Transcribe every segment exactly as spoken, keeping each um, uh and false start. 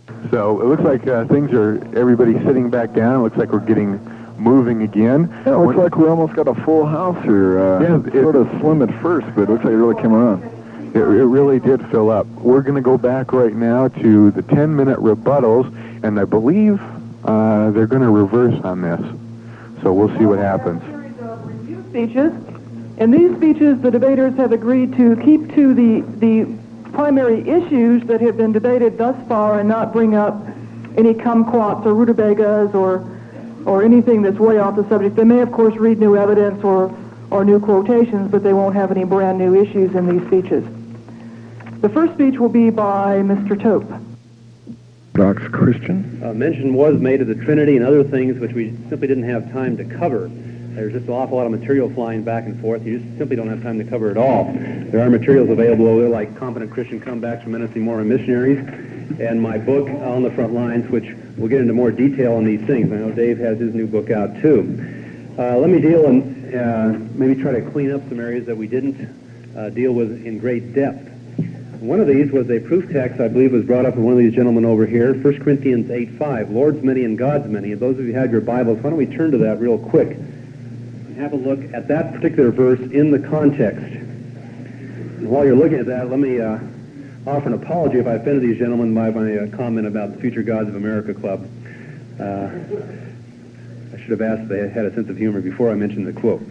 So it looks like uh, things are, everybody's sitting back down. It looks like we're getting moving again. Yeah, it looks when, like we almost got a full house here. Uh, yeah, it, sort of slim at first, but it looks like it really came around. It, it really did fill up. We're going to go back right now to the ten-minute rebuttals, and I believe uh, they're going to reverse on this. So we'll see what happens. Review speeches. In these speeches, the debaters have agreed to keep to the the primary issues that have been debated thus far and not bring up any kumquats or rutabagas or or anything that's way off the subject. They may, of course, read new evidence or, or new quotations, but they won't have any brand new issues in these speeches. The first speech will be by Mister Tope. Orthodox Christian. Uh, mention was made of the Trinity and other things which we simply didn't have time to cover. There's just an awful lot of material flying back and forth. You just simply don't have time to cover it all. There are materials available over there like Competent Christian Comebacks from Menacing Mormon Missionaries and my book, On the Front Lines, which will get into more detail on these things. I know Dave has his new book out too. Uh, let me deal and uh, maybe try to clean up some areas that we didn't uh, deal with in great depth. One of these was a proof text, I believe, was brought up by one of these gentlemen over here, First Corinthians eight five, Lord's many and God's many. And those of you who have your Bibles, why don't we turn to that real quick and have a look at that particular verse in the context. And while you're looking at that, let me uh, offer an apology if I offended these gentlemen by my uh, comment about the Future Gods of America Club. Uh, I should have asked if they had a sense of humor before I mentioned the quote.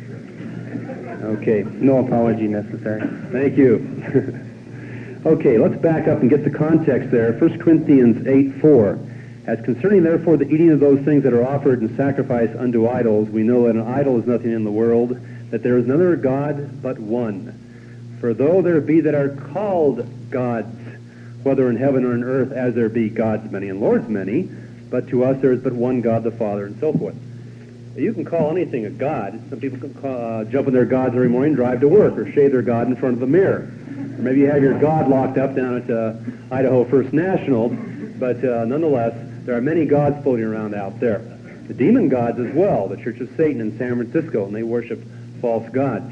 Okay. No apology necessary. Thank you. Okay, let's back up and get the context there. First Corinthians eight four. As concerning, therefore, the eating of those things that are offered in sacrifice unto idols, we know that an idol is nothing in the world, that there is another God but one. For though there be that are called gods, whether in heaven or in earth, as there be gods many and lords many, but to us there is but one God, the Father, and so forth. You can call anything a god. Some people can call, uh, jump on their gods every morning, drive to work, or shave their god in front of the mirror. Or maybe you have your God locked up down at uh, Idaho First National, but uh, nonetheless, there are many gods floating around out there. The demon gods as well, the Church of Satan in San Francisco, and they worship false gods.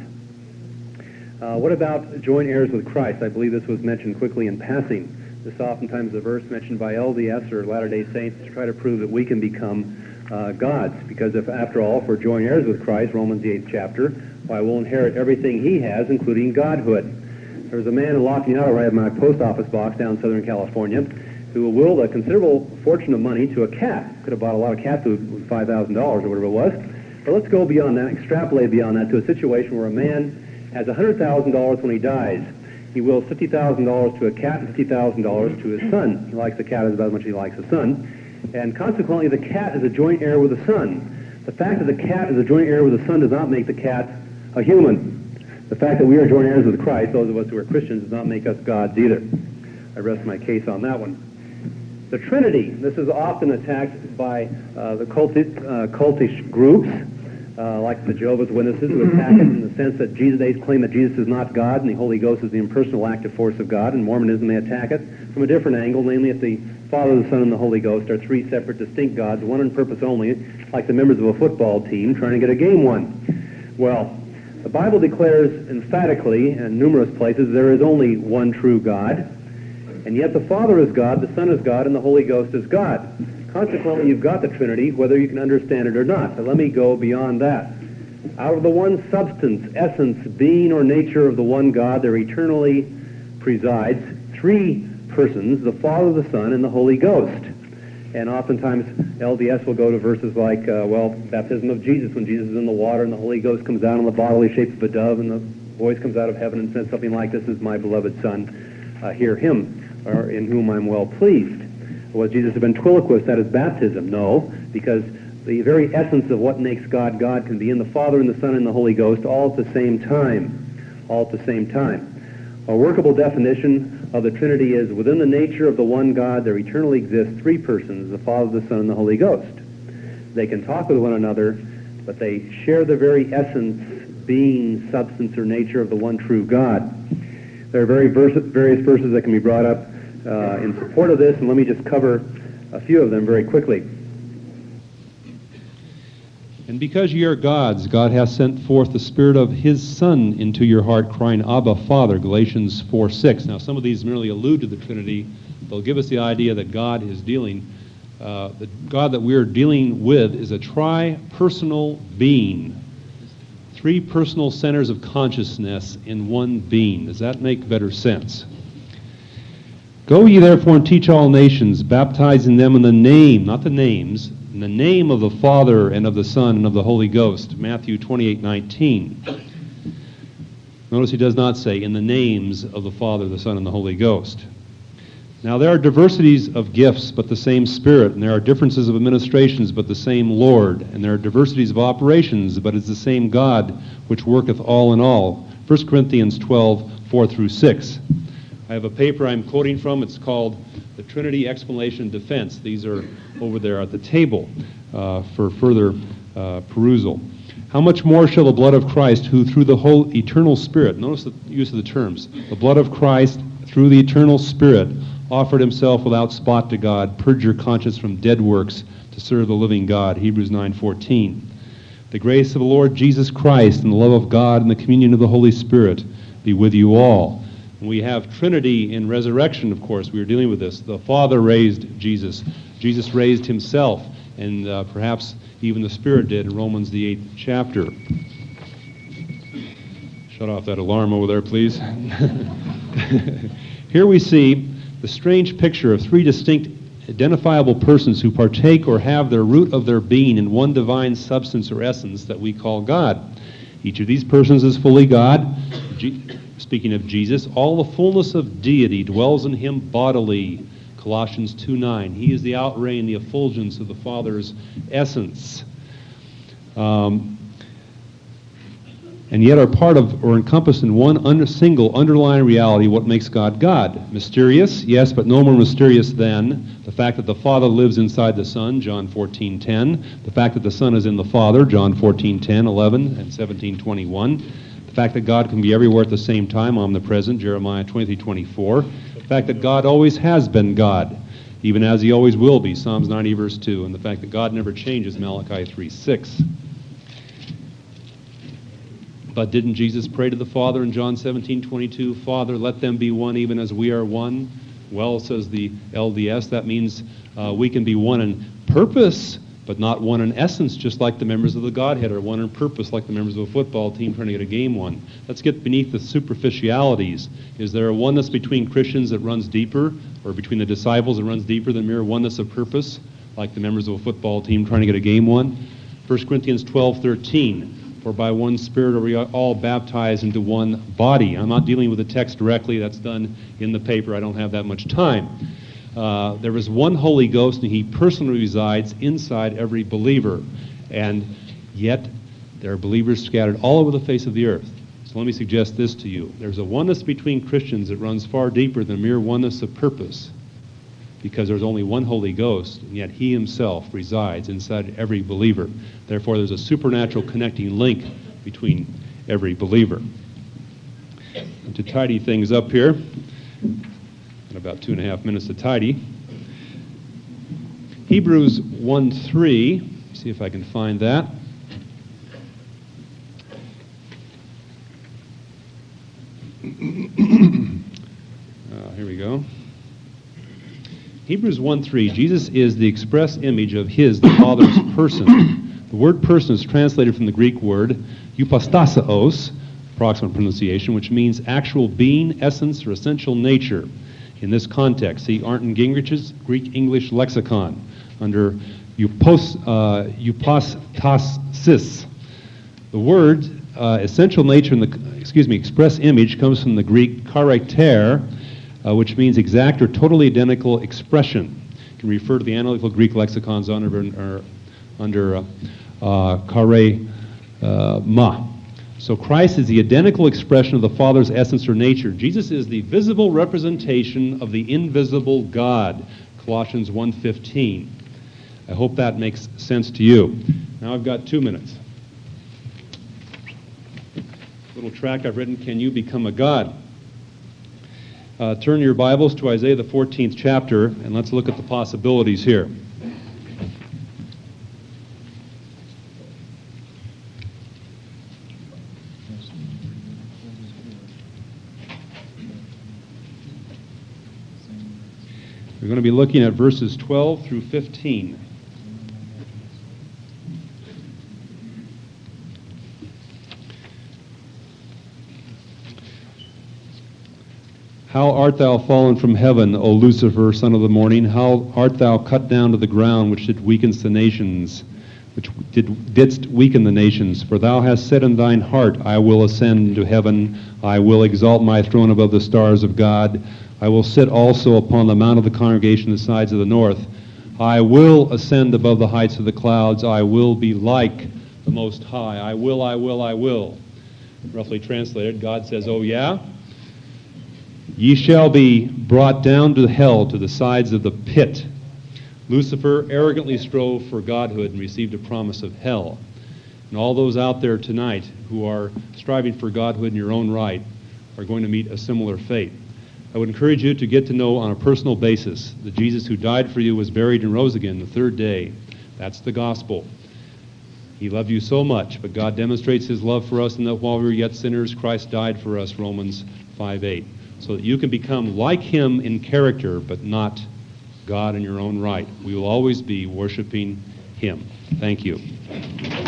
Uh, what about joint heirs with Christ? I believe this was mentioned quickly in passing. This oftentimes is a verse mentioned by L D S or Latter-day Saints to try to prove that we can become uh, gods, because if, after all, if we're joint heirs with Christ, Romans the eighth chapter, why, we'll inherit everything he has, including godhood. There was a man in Lafayette, right at my post office box down in Southern California, who willed a considerable fortune of money to a cat. Could have bought a lot of cat food with five thousand dollars or whatever it was. But let's go beyond that, extrapolate beyond that to a situation where a man has one hundred thousand dollars when he dies. He wills fifty thousand dollars to a cat and fifty thousand dollars to his son. He likes the cat about as much as he likes the son. And consequently, the cat is a joint heir with the son. The fact that the cat is a joint heir with the son does not make the cat a human. The fact that we are joint heirs with Christ, those of us who are Christians, does not make us gods either. I rest my case on that one. The Trinity. This is often attacked by uh, the culti- uh, cultish groups, uh, like the Jehovah's Witnesses, who attack it in the sense that Jesus, they claim that Jesus is not God and the Holy Ghost is the impersonal active force of God. In Mormonism, they attack it from a different angle, namely that the Father, the Son, and the Holy Ghost are three separate, distinct gods, one in purpose only, like the members of a football team trying to get a game won. Well, the Bible declares emphatically in numerous places there is only one true God, and yet the Father is God, the Son is God, and the Holy Ghost is God. Consequently, you've got the Trinity, whether you can understand it or not. But let me go beyond that. Out of the one substance, essence, being, or nature of the one God, there eternally presides three persons, the Father, the Son, and the Holy Ghost. And oftentimes, L D S will go to verses like, uh, well, baptism of Jesus, when Jesus is in the water and the Holy Ghost comes down in the bodily shape of a dove, and the voice comes out of heaven and says something like, "This is my beloved Son, uh, hear him," or "in whom I'm well pleased." Was Jesus a ventriloquist at his baptism? No, because the very essence of what makes God God can be in the Father and the Son and the Holy Ghost all at the same time. All at the same time. A workable definition of the Trinity is, within the nature of the one God, there eternally exist three persons, the Father, the Son, and the Holy Ghost. They can talk with one another, but they share the very essence, being, substance, or nature of the one true God. There are very vers- various verses that can be brought up uh, in support of this, and let me just cover a few of them very quickly. And because ye are gods, God hath sent forth the Spirit of his Son into your heart, crying, Abba, Father, Galatians four six. Now, some of these merely allude to the Trinity, they'll give us the idea that God is dealing, uh, the God that we're dealing with is a tri-personal being. Three personal centers of consciousness in one being. Does that make better sense? Go ye therefore and teach all nations, baptizing them in the name, not the names, in the name of the Father and of the Son and of the Holy Ghost. Matthew twenty-eight nineteen. Notice he does not say in the names of the Father, the Son, and the Holy Ghost. Now there are diversities of gifts, but the same Spirit, and there are differences of administrations, but the same Lord, and there are diversities of operations, but it's the same God, which worketh all in all. First Corinthians twelve, four through six. I have a paper I'm quoting from. It's called The Trinity Explanation and Defense. These are over there at the table uh, for further uh, perusal. How much more shall the blood of Christ, who through the whole eternal Spirit, notice the use of the terms, the blood of Christ through the eternal Spirit offered himself without spot to God, purge your conscience from dead works to serve the living God, Hebrews nine fourteen. The grace of the Lord Jesus Christ and the love of God and the communion of the Holy Spirit be with you all. And we have Trinity in resurrection, of course. We are dealing with this. The Father raised Jesus. Jesus raised himself, and uh, perhaps even the Spirit did in Romans the eighth chapter. Shut off that alarm over there, please. Here we see the strange picture of three distinct identifiable persons who partake or have their root of their being in one divine substance or essence that we call God. Each of these persons is fully God. G- speaking of Jesus, all the fullness of deity dwells in him bodily. Colossians two nine. He is the outray and the effulgence of the Father's essence. Um, and yet are part of or encompassed in one under, single underlying reality, what makes God God. Mysterious, yes, but no more mysterious than the fact that the Father lives inside the Son, John fourteen ten, the fact that the Son is in the Father, John fourteen ten, eleven, and seventeen twenty-one, the fact that God can be everywhere at the same time, omnipresent, Jeremiah twenty-three twenty-four, the fact that God always has been God, even as he always will be, Psalms ninety verse two, and the fact that God never changes, Malachi three six. But didn't Jesus pray to the Father in John seventeen twenty-two, Father, let them be one even as we are one? Well, says the L D S, that means uh, we can be one in purpose, but not one in essence, just like the members of the Godhead are one in purpose, like the members of a football team trying to get a game won. Let's get beneath the superficialities. Is there a oneness between Christians that runs deeper, or between the disciples that runs deeper than mere oneness of purpose, like the members of a football team trying to get a game won? First Corinthians twelve thirteen. For by one Spirit are we all baptized into one body. I'm not dealing with the text directly. That's done in the paper. I don't have that much time. Uh, there is one Holy Ghost, and he personally resides inside every believer. And yet, there are believers scattered all over the face of the earth. So let me suggest this to you. There's a oneness between Christians that runs far deeper than mere oneness of purpose, because there's only one Holy Ghost, and yet he himself resides inside every believer. Therefore, there's a supernatural connecting link between every believer. And to tidy things up here, in about two and a half minutes to tidy, Hebrews one three, see if I can find that. uh, here we go. Hebrews one three, Jesus is the express image of his, the Father's person. The word person is translated from the Greek word hypostaseos, approximate pronunciation, which means actual being, essence, or essential nature. In this context, see Arnton Gingrich's Greek-English lexicon under hypos, uh, hypostasis. The word uh, essential nature, in the, excuse me, express image comes from the Greek character, Uh, which means exact or totally identical expression. You can refer to the analytical Greek lexicons under, or, under uh, uh, kare uh, ma. So Christ is the identical expression of the Father's essence or nature. Jesus is the visible representation of the invisible God, Colossians one fifteen. I hope that makes sense to you. Now I've got two minutes. Little track I've written, Can You Become a God? Uh, turn your Bibles to Isaiah the fourteenth chapter, and let's look at the possibilities here. going to be looking at verses twelve through fifteen. How art thou fallen from heaven, O Lucifer, son of the morning? How art thou cut down to the ground, which did weaken the nations, which did, didst weaken the nations? For thou hast said in thine heart, I will ascend into heaven, I will exalt my throne above the stars of God, I will sit also upon the mount of the congregation on the sides of the north. I will ascend above the heights of the clouds, I will be like the Most High. I will, I will, I will. Roughly translated, God says, oh yeah? Ye shall be brought down to hell, to the sides of the pit. Lucifer arrogantly strove for godhood and received a promise of hell. And all those out there tonight who are striving for godhood in your own right are going to meet a similar fate. I would encourage you to get to know on a personal basis that Jesus who died for you was buried and rose again the third day. That's the gospel. He loved you so much, but God demonstrates his love for us in that while we were yet sinners, Christ died for us, Romans five eight. So that you can become like him in character, but not God in your own right. We will always be worshiping him. Thank you.